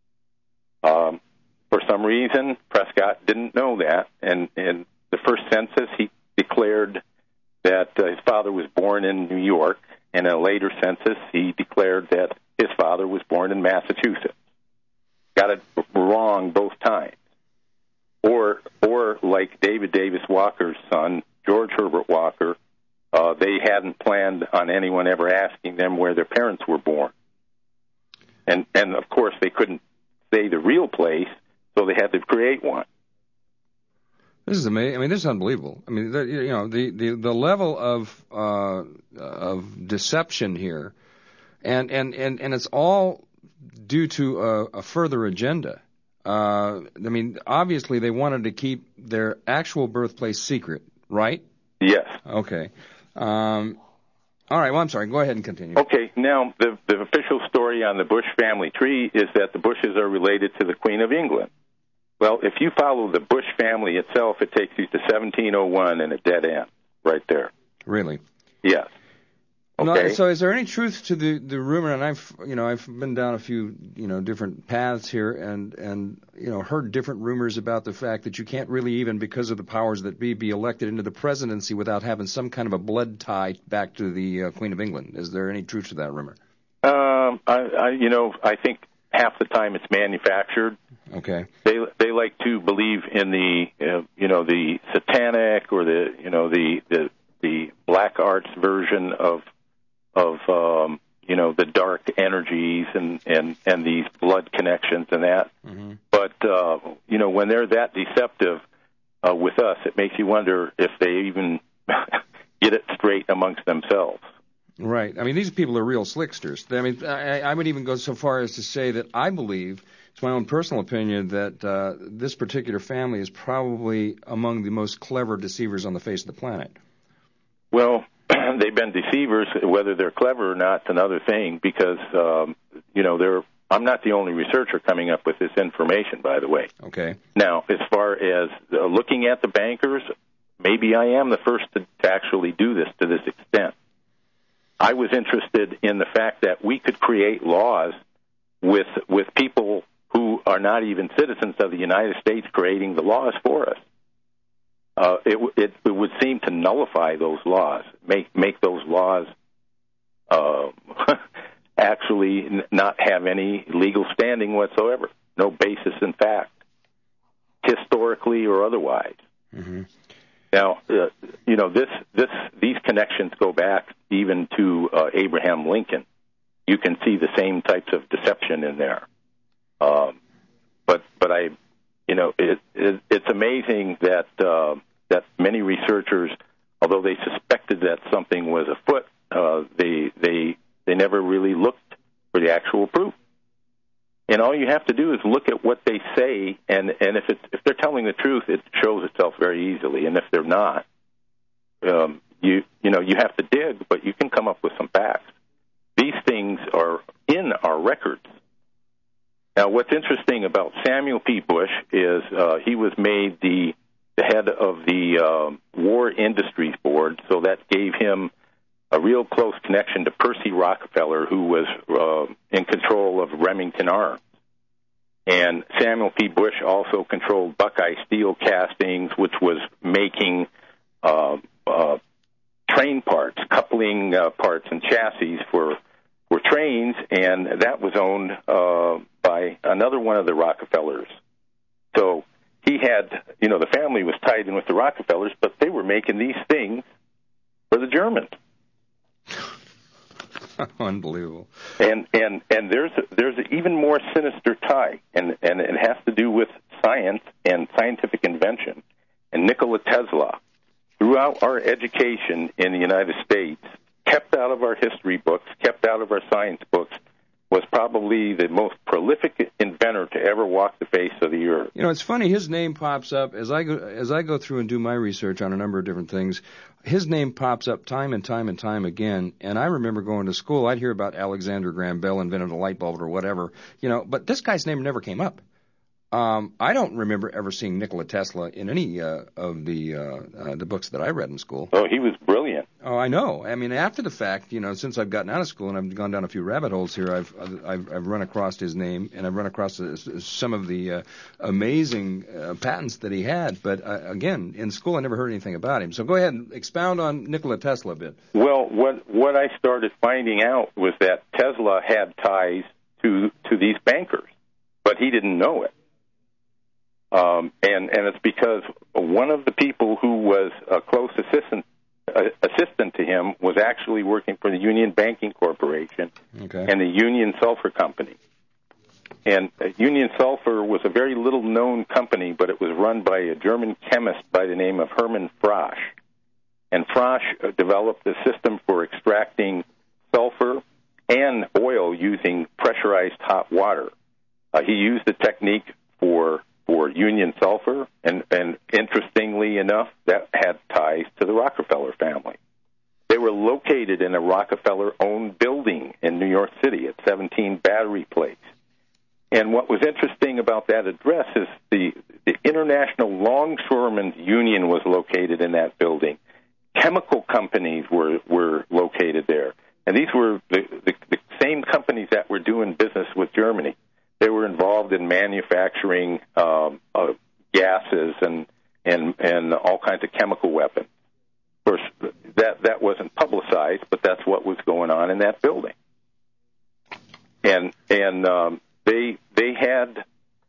For some reason, Prescott didn't know that, and in the first census, he declared that his father was born in New York, and in a later census, he declared that his father was born in Massachusetts. Got it wrong both times. Or like David Davis Walker's son, George Herbert Walker, they hadn't planned on anyone ever asking them where their parents were born. And of course, they couldn't say the real place, so they had to create one. This is amazing. I mean, this is unbelievable. I mean, the level of deception here, and it's all due to a further agenda. I mean, obviously they wanted to keep their actual birthplace secret, right? Yes. Okay. All right. Well, I'm sorry. Go ahead and continue. Okay. Now, the official story on the Bush family tree is that the Bushes are related to the Queen of England. Well, if you follow the Bush family itself, it takes you to 1701 and a dead end right there. Really? Yes. Okay. No, so is there any truth to the rumor? And I've been down a few different paths here, and heard different rumors about the fact that you can't really even, because of the powers that be elected into the presidency without having some kind of a blood tie back to the Queen of England. Is there any truth to that rumor? I think half the time it's manufactured. Okay. They like to believe in the satanic or the black arts version of the dark energies and these blood connections and that. Mm-hmm. But when they're that deceptive with us, it makes you wonder if they even get it straight amongst themselves. Right. I mean, these people are real slicksters. I mean, I would even go so far as to say that I believe, it's my own personal opinion, that this particular family is probably among the most clever deceivers on the face of the planet. Well, they've been deceivers. Whether they're clever or not is another thing, because I'm not the only researcher coming up with this information, by the way. Okay. Now, as far as looking at the bankers, maybe I am the first to actually do this to this extent. I was interested in the fact that we could create laws with people who are not even citizens of the United States creating the laws for us. it would seem to nullify those laws, make those laws actually not have any legal standing whatsoever, no basis in fact, historically or otherwise. Mm-hmm. Now, these connections go back even to Abraham Lincoln. You can see the same types of deception in there. But it's amazing that that many researchers, although they suspected that something was afoot, they never really looked for the actual proof. And all you have to do is look at what they say, and if they're telling the truth, it shows itself very easily. And if they're not, you have to dig, but you can come up with some facts. These things are in our records. Now, what's interesting about Samuel P. Bush is he was made the head of the War Industries Board, so that gave him a real close connection to Percy Rockefeller, who was in control of Remington Arms. And Samuel P. Bush also controlled Buckeye Steel Castings, which was making train parts, coupling parts and chassis for trains, and that was owned by another one of the Rockefellers. So he had, the family was tied in with the Rockefellers, but they were making these things for the Germans. Unbelievable. And there's an even more sinister tie, and it has to do with science and scientific invention. And Nikola Tesla, throughout our education in the United States, kept out of our history books, kept out of our science books, was probably the most prolific inventor to ever walk the face of the earth. It's funny. His name pops up as I go through and do my research on a number of different things. His name pops up time and time and time again. And I remember going to school, I'd hear about Alexander Graham Bell invented a light bulb or whatever, but this guy's name never came up. I don't remember ever seeing Nikola Tesla in any of the books that I read in school. Oh, he was brilliant. Oh, I know. I mean, after the fact, since I've gotten out of school and I've gone down a few rabbit holes here, I've run across his name, and I've run across some of the amazing patents that he had. But again, in school, I never heard anything about him. So go ahead and expound on Nikola Tesla a bit. Well, what I started finding out was that Tesla had ties to these bankers, but he didn't know it. And it's because one of the people who was a close assistant to him was actually working for the Union Banking Corporation and the Union Sulphur Company. And Union Sulphur was a very little-known company, but it was run by a German chemist by the name of Hermann Frosch. And Frosch developed a system for extracting sulfur and oil using pressurized hot water. He used the technique for Union Sulphur, and interestingly enough, that had ties to the Rockefeller family. They were located in a Rockefeller-owned building in New York City at 17 Battery Place. And what was interesting about that address is the International Longshoremen's Union was located in that building. Chemical companies were located there. And these were the same companies that were doing business with Germany. They were involved in manufacturing gases and all kinds of chemical weapons. Of course, that wasn't publicized, but that's what was going on in that building. And they had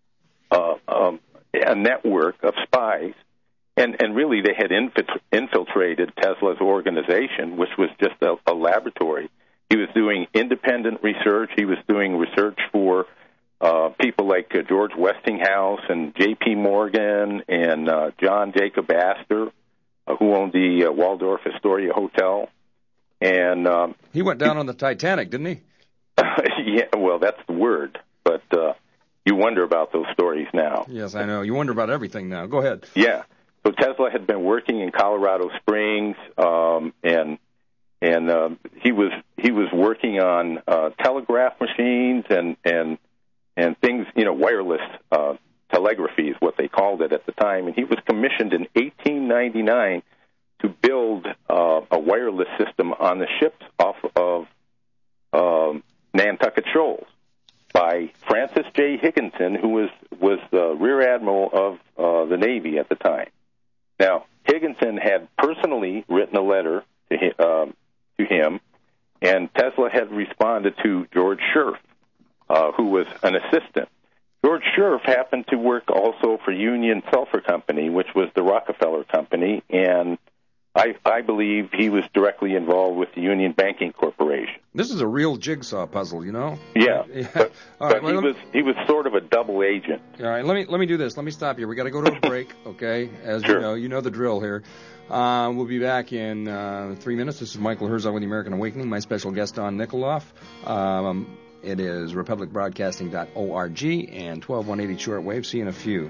a network of spies, and really they had infiltrated Tesla's organization, which was just a laboratory. He was doing independent research. He was doing research for people like George Westinghouse and J.P. Morgan and John Jacob Astor, who owned the Waldorf Astoria Hotel. And he went down on the Titanic, didn't he? Yeah, well, that's the word. But you wonder about those stories now. Yes, I know. You wonder about everything now. Go ahead. Yeah. So Tesla had been working in Colorado Springs, and he was working on telegraph machines and things, wireless telegraphy is what they called it at the time. And he was commissioned in 1899 to build a wireless system on the ships off of Nantucket Shoals by Francis J. Higginson, who was the Rear Admiral of the Navy at the time. Now, Higginson had personally written a letter to him, and Tesla had responded to George Scherf, who was an assistant. George Scherf happened to work also for Union Sulphur Company, which was the Rockefeller Company, and I believe he was directly involved with the Union Banking Corporation. This is a real jigsaw puzzle, you know? Yeah. Yeah. But he was sort of a double agent. All right, let me do this. Let me stop you. We got to go to a break, okay? As Sure. you know the drill here. We'll be back in 3 minutes. This is Michael Herzog with the American Awakening. My special guest, Don Nikoloff. It is republicbroadcasting.org and 12180 shortwave. See you in a few.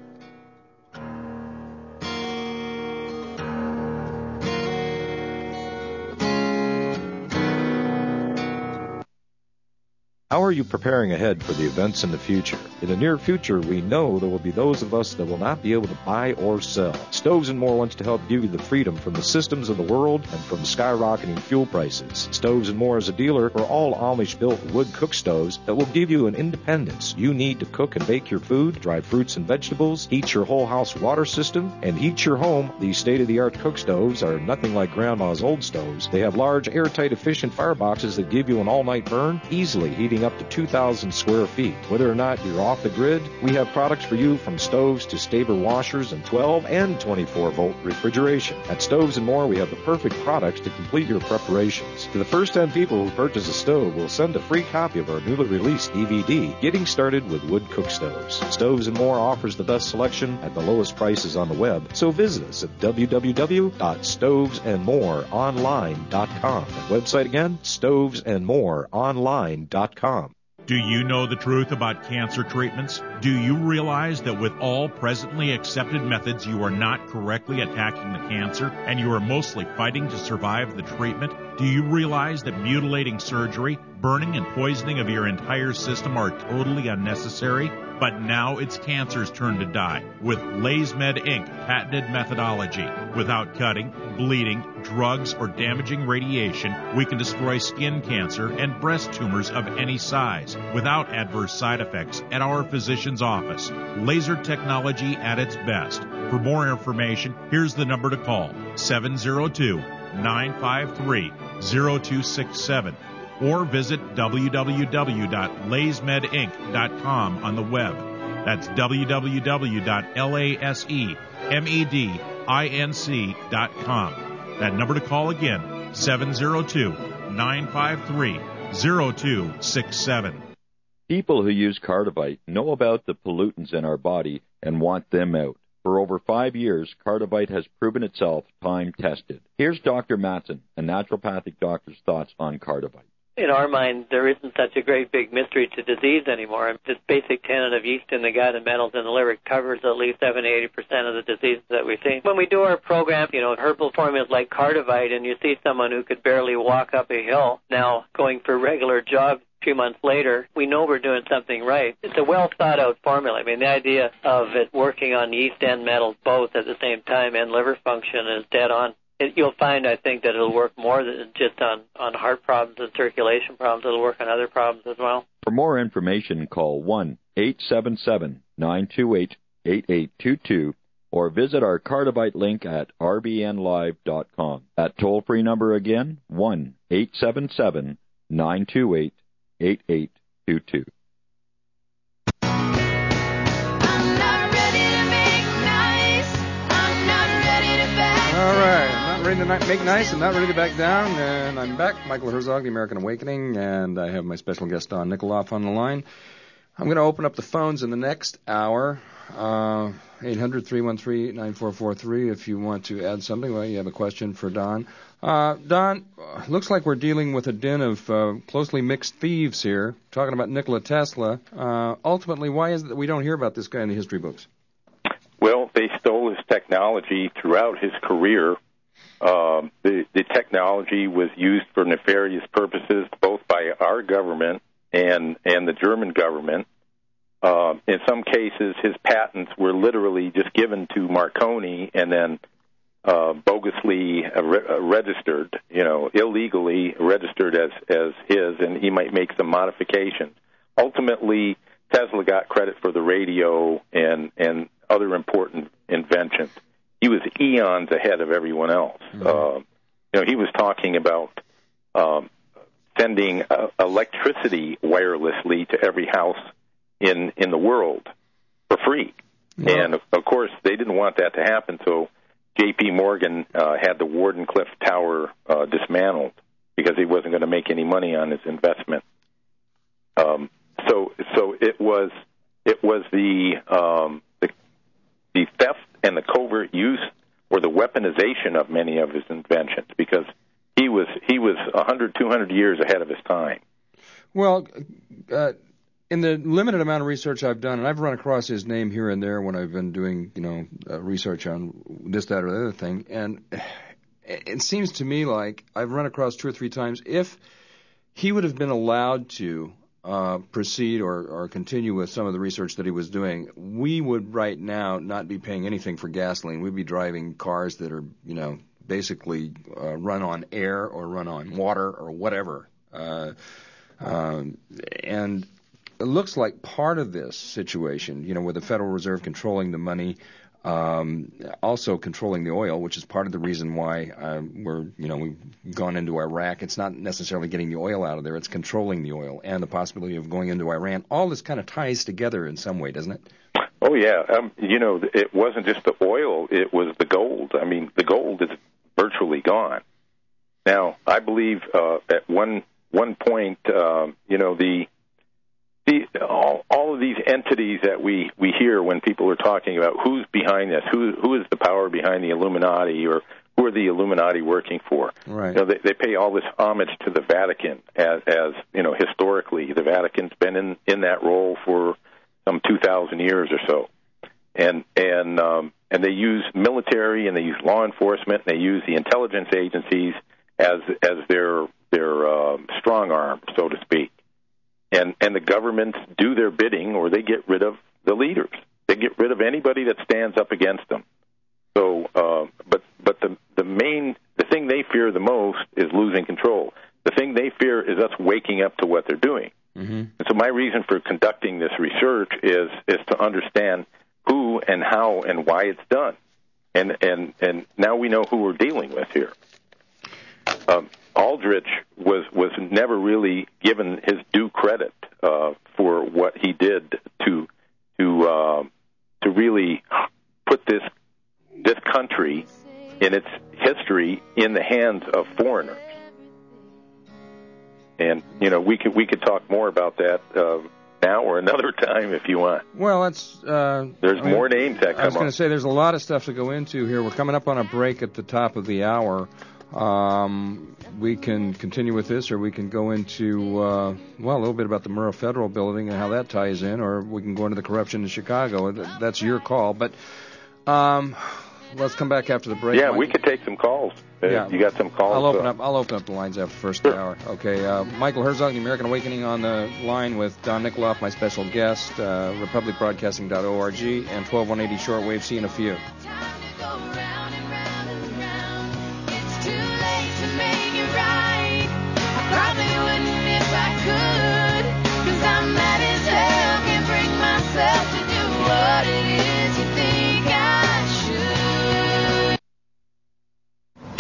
How are you preparing ahead for the events in the future? In the near future, we know there will be those of us that will not be able to buy or sell. Stoves and More wants to help give you the freedom from the systems of the world and from skyrocketing fuel prices. Stoves and More is a dealer for all Amish-built wood cook stoves that will give you an independence you need to cook and bake your food, dry fruits and vegetables, heat your whole house water system, and heat your home. These state-of-the-art cook stoves are nothing like Grandma's old stoves. They have large, airtight, efficient fireboxes that give you an all-night burn, easily heating up to 2,000 square feet. Whether or not you're off the grid, we have products for you from stoves to Staber washers and 12 and 24-volt refrigeration. At Stoves and More, we have the perfect products to complete your preparations. To the first 10 people who purchase a stove, we'll send a free copy of our newly released DVD, Getting Started with Wood Cook Stoves. Stoves and More offers the best selection at the lowest prices on the web, so visit us at www.stovesandmoreonline.com. That website again, stovesandmoreonline.com. Do you know the truth about cancer treatments? Do you realize that with all presently accepted methods, you are not correctly attacking the cancer and you are mostly fighting to survive the treatment? Do you realize that mutilating surgery, burning and poisoning of your entire system are totally unnecessary? But now it's cancer's turn to die with LazeMed Inc. patented methodology. Without cutting, bleeding, drugs, or damaging radiation, we can destroy skin cancer and breast tumors of any size without adverse side effects at our physician's office. Laser technology at its best. For more information, here's the number to call, 702-953-0267. Or visit www.lazemedinc.com on the web. That's www.lazemedinc.com. That number to call again, 702-953-0267. People who use Cardivite know about the pollutants in our body and want them out. For over 5 years, Cardivite has proven itself time-tested. Here's Dr. Matson, a naturopathic doctor's thoughts on Cardivite. In our mind, there isn't such a great big mystery to disease anymore. This basic tenet of yeast in the gut and metals in the liver covers at least 70-80% of the diseases that we see. When we do our program, herbal formulas like Cardivite, and you see someone who could barely walk up a hill now going for regular jogs a few months later, we know we're doing something right. It's a well-thought-out formula. I mean, the idea of it working on yeast and metals both at the same time and liver function is dead on. You'll find, I think, that it'll work more than just on heart problems and circulation problems. It'll work on other problems as well. For more information, call 1-877-928-8822 or visit our Cardivite link at rbnlive.com. That toll-free number again, 1-877-928-8822. All right, I'm not ready to make nice. I'm not ready to back down, and I'm back. Michael Herzog, the American Awakening, and I have my special guest, Don Nikoloff, on the line. I'm going to open up the phones in the next hour, 800-313-9443, if you want to add something. Well, you have a question for Don. Don, looks like we're dealing with a den of closely mixed thieves here, talking about Nikola Tesla. Ultimately, why is it that we don't hear about this guy in the history books? Well, they stole his technology throughout his career. The technology was used for nefarious purposes, both by our government and the German government. In some cases, his patents were literally just given to Marconi and then bogusly registered, illegally registered as his, and he might make some modifications. Ultimately, Tesla got credit for the radio and other important inventions. eons ahead of everyone else. He was talking about sending electricity wirelessly to every house in the world for free. And, of course, they didn't want that to happen, so J.P. Morgan had the Wardenclyffe Tower dismantled because he wasn't going to make any money on his investment. So it was the theft and the covert use or the weaponization of many of his inventions, because he was 100, 200 years ahead of his time. Well, in the limited amount of research I've done, and I've run across his name here and there when I've been doing, research on this, that, or the other thing, and it seems to me like I've run across 2 or 3 times, if he would have been allowed to proceed or continue with some of the research that he was doing, we would right now not be paying anything for gasoline. We'd be driving cars that are, basically run on air or run on water or whatever. And it looks like part of this situation, with the Federal Reserve controlling the money, also controlling the oil, which is part of the reason why we've gone into Iraq. It's not necessarily getting the oil out of there; it's controlling the oil and the possibility of going into Iran. All this kind of ties together in some way, doesn't it? Oh yeah, it wasn't just the oil; it was the gold. I mean, the gold is virtually gone. Now, I believe at one point, all of these entities that we hear when people are talking about who's behind this, who is the power behind the Illuminati, or who are the Illuminati working for? Right. They pay all this homage to the Vatican, as historically the Vatican's been in that role for some 2,000 years or so, and they use military and they use law enforcement and they use the intelligence agencies as their strong arm, so to speak. And the governments do their bidding, or they get rid of the leaders. They get rid of anybody that stands up against them. So, but the thing they fear the most is losing control. The thing they fear is us waking up to what they're doing. Mm-hmm. And so my reason for conducting this research is to understand who and how and why it's done. And now we know who we're dealing with here. Aldrich was never really given his due credit for what he did to really put this country in its history in the hands of foreigners. And we could talk more about that now or another time if you want. Well, there's more names that come up. I was going to say there's a lot of stuff to go into here. We're coming up on a break at the top of the hour. We can continue with this, or we can go into, a little bit about the Murrah Federal Building and how that ties in, or we can go into the corruption in Chicago. That's your call. But let's come back after the break. Yeah, Michael. We could take some calls. Yeah. You got some calls? I'll open up the lines after the first hour. Okay, Michael Herzog, The American Awakening, on the line with Don Nikoloff, my special guest, republicbroadcasting.org, and 12180 shortwave. See you in a few.